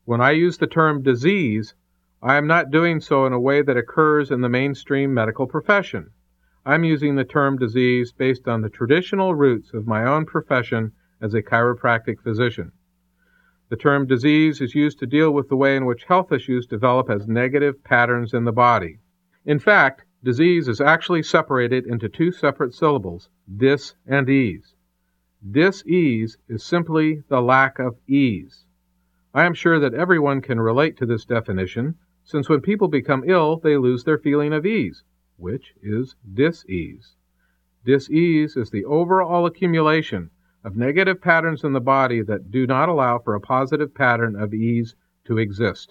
When I use the term disease, I am not doing so in a way that occurs in the mainstream medical profession. I'm using the term disease based on the traditional roots of my own profession as a chiropractic physician. The term disease is used to deal with the way in which health issues develop as negative patterns in the body. In fact, disease is actually separated into two separate syllables, dis and ease. Dis-ease is simply the lack of ease. I am sure that everyone can relate to this definition, since when people become ill, they lose their feeling of ease, which is dis-ease. Dis-ease is the overall accumulation of negative patterns in the body that do not allow for a positive pattern of ease to exist.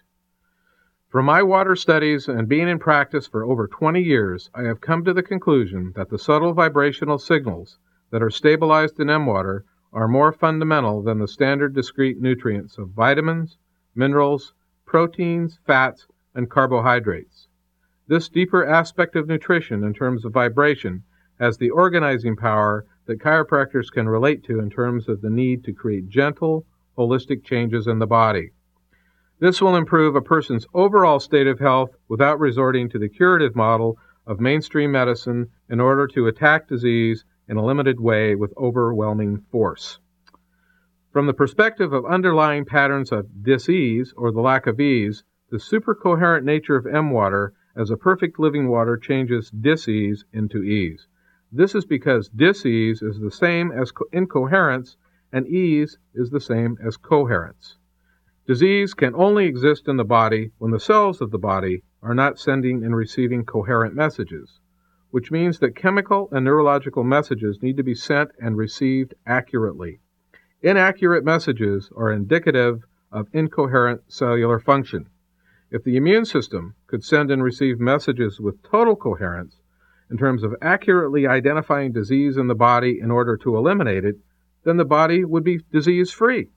From my water studies and being in practice for over 20 years, I have come to the conclusion that the subtle vibrational signals that are stabilized in M-water are more fundamental than the standard discrete nutrients of vitamins, minerals, proteins, fats, and carbohydrates. This deeper aspect of nutrition in terms of vibration has the organizing power that chiropractors can relate to in terms of the need to create gentle, holistic changes in the body. This will improve a person's overall state of health without resorting to the curative model of mainstream medicine in order to attack disease in a limited way with overwhelming force. From the perspective of underlying patterns of dis-ease or the lack of ease, the supercoherent nature of M-water as a perfect living water changes dis-ease into ease. This is because dis-ease is the same as incoherence and ease is the same as coherence. Disease can only exist in the body when the cells of the body are not sending and receiving coherent messages, which means that chemical and neurological messages need to be sent and received accurately. Inaccurate messages are indicative of incoherent cellular function. If the immune system could send and receive messages with total coherence, in terms of accurately identifying disease in the body in order to eliminate it, then the body would be disease-free.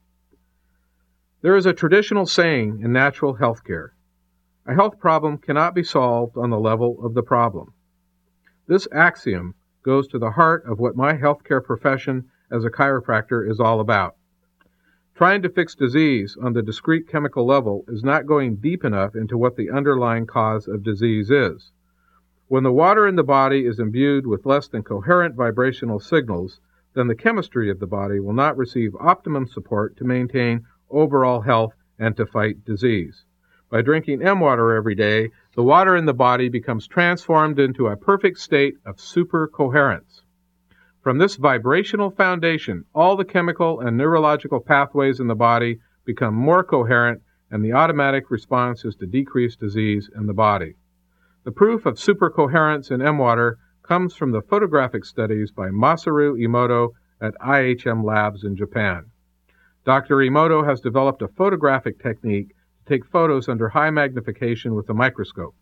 There is a traditional saying in natural health care: a health problem cannot be solved on the level of the problem. This axiom goes to the heart of what my healthcare profession as a chiropractor is all about. Trying to fix disease on the discrete chemical level is not going deep enough into what the underlying cause of disease is. When the water in the body is imbued with less than coherent vibrational signals, then the chemistry of the body will not receive optimum support to maintain overall health and to fight disease. By drinking M-water every day, the water in the body becomes transformed into a perfect state of supercoherence. From this vibrational foundation, all the chemical and neurological pathways in the body become more coherent, and the automatic response is to decrease disease in the body. The proof of supercoherence in M-water comes from the photographic studies by Masaru Emoto at IHM Labs in Japan. Dr. Emoto has developed a photographic technique to take photos under high magnification with a microscope.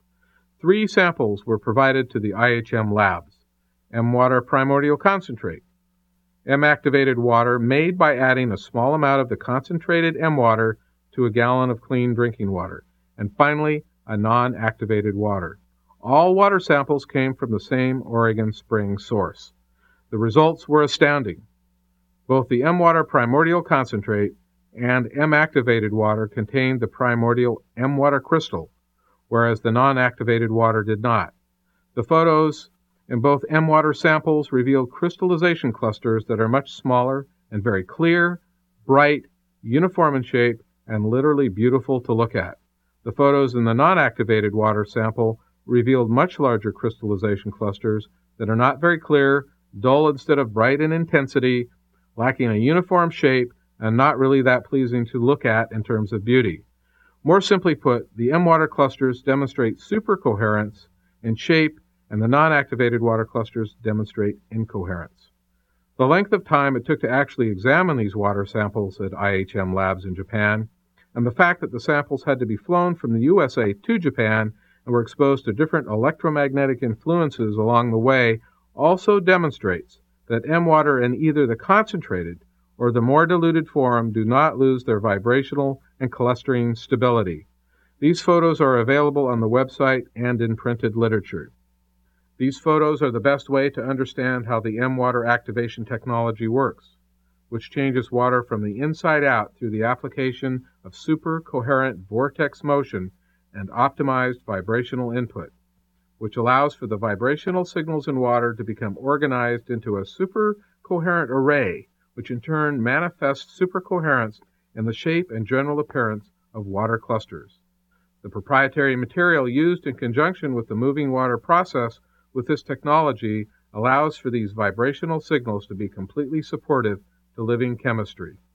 3 samples were provided to the IHM Labs: M-water primordial concentrate, M-activated water made by adding a small amount of the concentrated M-water to a gallon of clean drinking water, and finally, a non-activated water. All water samples came from the same Oregon spring source. The results were astounding. Both the M-water primordial concentrate and M-activated water contained the primordial M-water crystal, whereas the non-activated water did not. The photos in both M-water samples revealed crystallization clusters that are much smaller and very clear, bright, uniform in shape, and literally beautiful to look at. The photos in the non-activated water sample revealed much larger crystallization clusters that are not very clear, dull instead of bright in intensity, lacking a uniform shape, and not really that pleasing to look at in terms of beauty. More simply put, the M-water clusters demonstrate supercoherence in shape, and the non-activated water clusters demonstrate incoherence. The length of time it took to actually examine these water samples at IHM Labs in Japan, and the fact that the samples had to be flown from the USA to Japan and were exposed to different electromagnetic influences along the way, also demonstrates that M-water in either the concentrated or the more diluted form do not lose their vibrational and clustering stability. These photos are available on the website and in printed literature. These photos are the best way to understand how the M-water activation technology works, which changes water from the inside out through the application of supercoherent vortex motion and optimized vibrational input, which allows for the vibrational signals in water to become organized into a supercoherent array, which in turn manifests supercoherence in the shape and general appearance of water clusters. The proprietary material used in conjunction with the moving water process with this technology allows for these vibrational signals to be completely supportive to living chemistry.